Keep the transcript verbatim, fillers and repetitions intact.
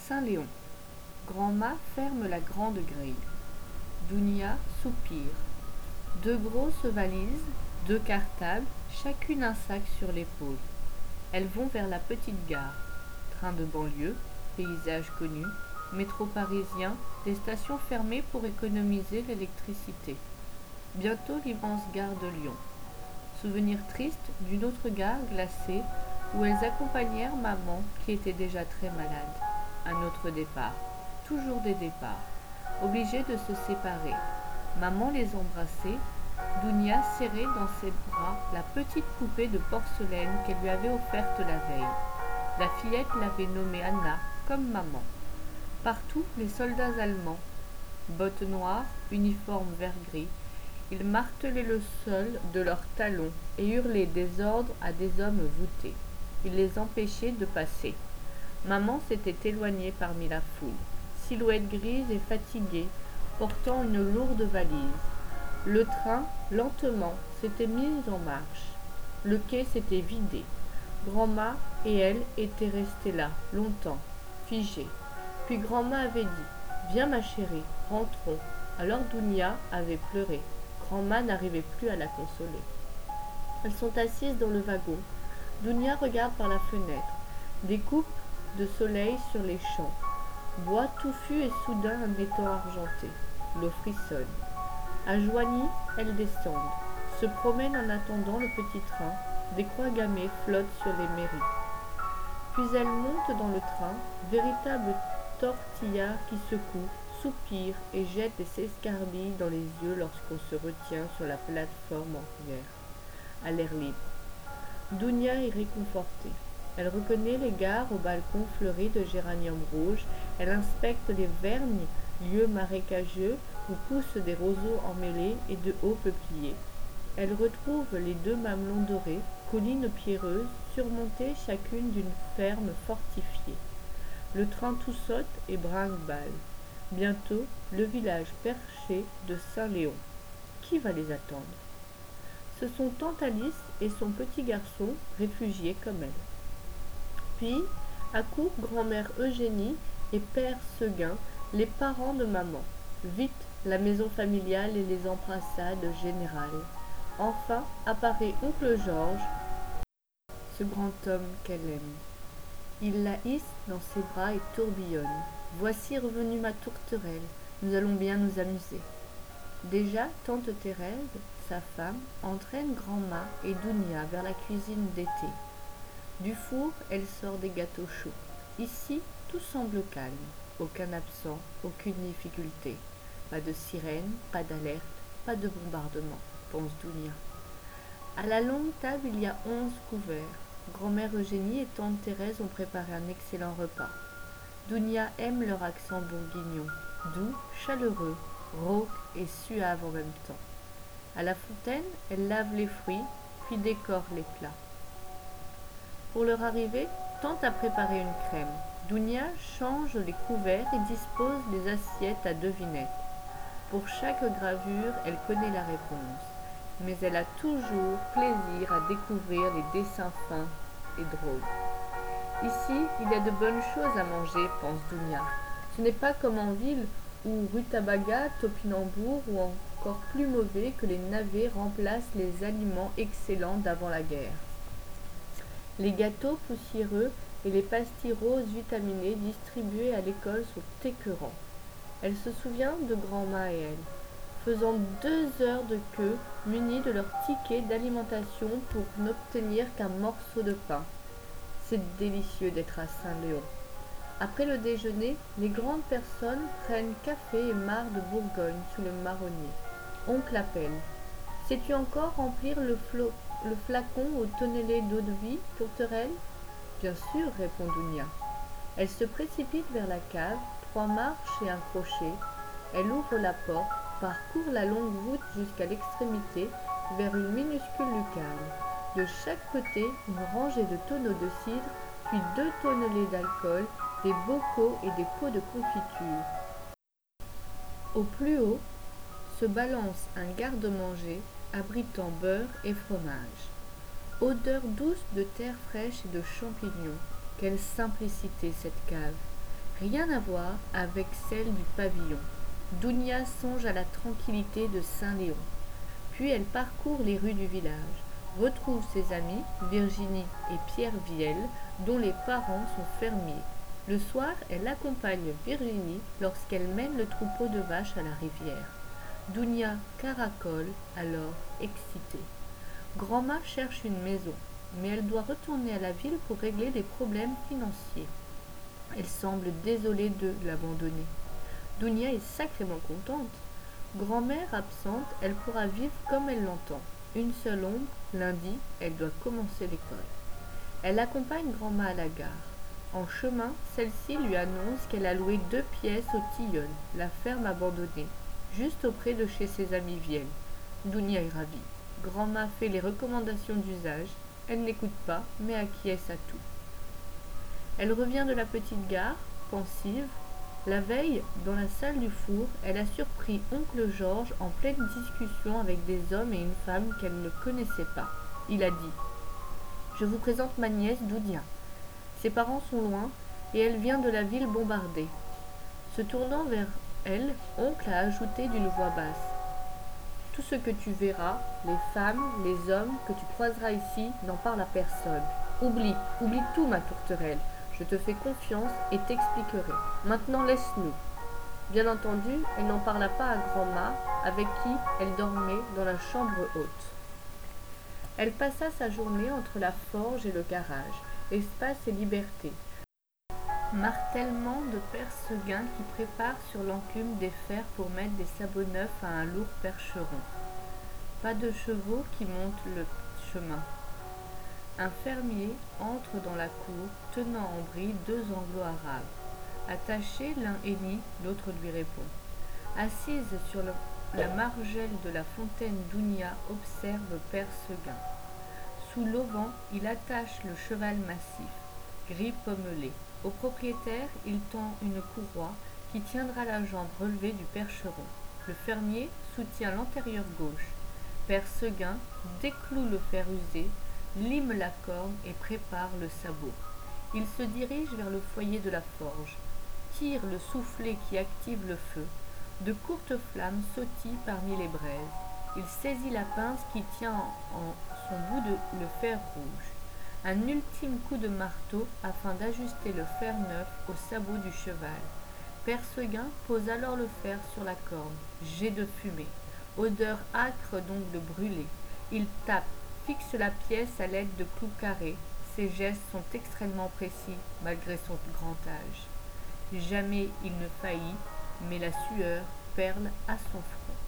Saint-Léon. Grand-mât ferme la grande grille. Dounia soupire. Deux grosses valises, deux cartables, chacune un sac sur l'épaule. Elles vont vers la petite gare. Train de banlieue, paysage connu, métro parisien, des stations fermées pour économiser l'électricité. Bientôt l'immense gare de Lyon. Souvenir triste d'une autre gare glacée où elles accompagnèrent maman qui était déjà très malade. Un autre départ. Toujours des départs. Obligés de se séparer. Maman les embrassait. Dounia serrait dans ses bras la petite poupée de porcelaine qu'elle lui avait offerte la veille. La fillette l'avait nommée Anna, comme maman. Partout, les soldats allemands. Bottes noires, uniformes vert-gris. Ils martelaient le sol de leurs talons et hurlaient des ordres à des hommes voûtés. Ils les empêchaient de passer. Maman s'était éloignée parmi la foule, silhouette grise et fatiguée, portant une lourde valise. Le train, lentement, s'était mis en marche. Le quai s'était vidé. Grand-mât et elle étaient restés là, longtemps, figés. Puis grand-mât avait dit « Viens ma chérie, rentrons ». Alors Dounia avait pleuré. Grand-mât n'arrivait plus à la consoler. Elles sont assises dans le wagon. Dounia regarde par la fenêtre. Des coupes de soleil sur les champs. Bois touffu et soudain un étang argenté. L'eau frissonne. À Joigny, elles descendent, se promènent en attendant le petit train. Des croix gammées flottent sur les mairies. Puis elles montent dans le train, véritables tortillards qui secouent, soupirent et jettent des escarbilles dans les yeux lorsqu'on se retient sur la plateforme en hiver, à l'air libre. Dounia est réconfortée. Elle reconnaît les gares aux balcons fleuris de géraniums rouges. Elle inspecte les vergnes, lieux marécageux où poussent des roseaux emmêlés et de hauts peupliers. Elle retrouve les deux mamelons dorés, collines pierreuses, surmontées chacune d'une ferme fortifiée. Le train tout saute et brinque-balle. Bientôt, le village perché de Saint-Léon. Qui va les attendre? Ce sont tante Alice et son petit garçon, réfugiés comme elle. Puis, accourent grand-mère Eugénie et père Seguin, les parents de maman. Vite, la maison familiale et les embrassades générales. Enfin, apparaît oncle Georges, ce grand homme qu'elle aime. Il la hisse dans ses bras et tourbillonne. « Voici revenue ma tourterelle, nous allons bien nous amuser. » Déjà, tante Thérèse, sa femme, entraîne grand-mât et Dounia vers la cuisine d'été. Du four, elle sort des gâteaux chauds. Ici, tout semble calme. Aucun absent, aucune difficulté. Pas de sirène, pas d'alerte, pas de bombardement, pense Dounia. À la longue table, il y a onze couverts. Grand-mère Eugénie et tante Thérèse ont préparé un excellent repas. Dounia aime leur accent bourguignon, doux, chaleureux, rauque et suave en même temps. À la fontaine, elle lave les fruits, puis décore les plats. Pour leur arrivée, tante a préparé une crème. Dounia change les couverts et dispose les assiettes à devinettes. Pour chaque gravure, elle connaît la réponse, mais elle a toujours plaisir à découvrir les dessins fins et drôles. Ici, il y a de bonnes choses à manger, pense Dounia. Ce n'est pas comme en ville où rutabaga, topinambour ou encore plus mauvais que les navets remplacent les aliments excellents d'avant la guerre. Les gâteaux poussiéreux et les pastilles roses vitaminées distribuées à l'école sont écœurants. Elle se souvient de grand-mât et elle, faisant deux heures de queue, munis de leur ticket d'alimentation pour n'obtenir qu'un morceau de pain. C'est délicieux d'être à Saint-Léon. Après le déjeuner, les grandes personnes prennent café et marc de Bourgogne sous le marronnier. Oncle appelle. « Sais-tu encore remplir le, le flacon au tonnellet d'eau de vie, tourterelle ?»« Bien sûr, répond Dounia. Elle se précipite vers la cave, trois marches et un crochet. Elle ouvre la porte, parcourt la longue voûte jusqu'à l'extrémité, vers une minuscule lucarne. De chaque côté, une rangée de tonneaux de cidre, puis deux tonnellets d'alcool, des bocaux et des pots de confiture. Au plus haut, se balance un garde-manger abritant beurre et fromage. Odeur douce de terre fraîche et de champignons. Quelle simplicité cette cave! Rien à voir avec celle du pavillon. Dounia songe à la tranquillité de Saint-Léon. Puis elle parcourt les rues du village, retrouve ses amis, Virginie et Pierre Viel, dont les parents sont fermiers. Le soir, elle accompagne Virginie lorsqu'elle mène le troupeau de vaches à la rivière. Dounia caracole, alors excitée. Grand'ma cherche une maison, mais elle doit retourner à la ville pour régler des problèmes financiers. Elle semble désolée de l'abandonner. Dounia est sacrément contente. Grand-mère absente, elle pourra vivre comme elle l'entend. Une seule ombre, lundi, elle doit commencer l'école. Elle accompagne grand-mère à la gare. En chemin, celle-ci lui annonce qu'elle a loué deux pièces au Tilleul, la ferme abandonnée, juste auprès de chez ses amis Vielle. Dounia est ravie. Grand-mère fait les recommandations d'usage. Elle n'écoute pas, mais acquiesce à tout. Elle revient de la petite gare, pensive. La veille, dans la salle du four, elle a surpris oncle Georges en pleine discussion avec des hommes et une femme qu'elle ne connaissait pas. Il a dit « Je vous présente ma nièce Dounia. Ses parents sont loin et elle vient de la ville bombardée. » Se tournant vers elle, oncle a ajouté d'une voix basse « Tout ce que tu verras, les femmes, les hommes que tu croiseras ici, n'en parle à personne. Oublie, oublie tout, ma tourterelle. Je te fais confiance et t'expliquerai. Maintenant, laisse-nous. » Bien entendu, elle n'en parla pas à grand-mère, avec qui elle dormait dans la chambre haute. Elle passa sa journée entre la forge et le garage, espace et liberté. Martèlement de père Seguin qui prépare sur l'enclume des fers pour mettre des sabots neufs à un lourd percheron. Pas de chevaux qui montent le chemin. Un fermier entre dans la cour, tenant en bride deux anglos arabes. Attaché, l'un hennit, l'autre lui répond. Assise sur le, la margelle de la fontaine, Dounia observe père Seguin. Sous l'auvent, il attache le cheval massif, gris pommelé. Au propriétaire, il tend une courroie qui tiendra la jambe relevée du percheron. Le fermier soutient l'antérieur gauche. Père Seguin décloue le fer usé, lime la corne et prépare le sabot. Il se dirige vers le foyer de la forge, tire le soufflet qui active le feu. De courtes flammes sautillent parmi les braises. Il saisit la pince qui tient en son bout de, le fer rouge. Un ultime coup de marteau afin d'ajuster le fer neuf au sabot du cheval. Père Seguin pose alors le fer sur la corne. Jet de fumée. Odeur âcre d'ongles brûlés. Il tape, fixe la pièce à l'aide de clous carrés. Ses gestes sont extrêmement précis malgré son grand âge. Jamais il ne faillit, mais la sueur perle à son front.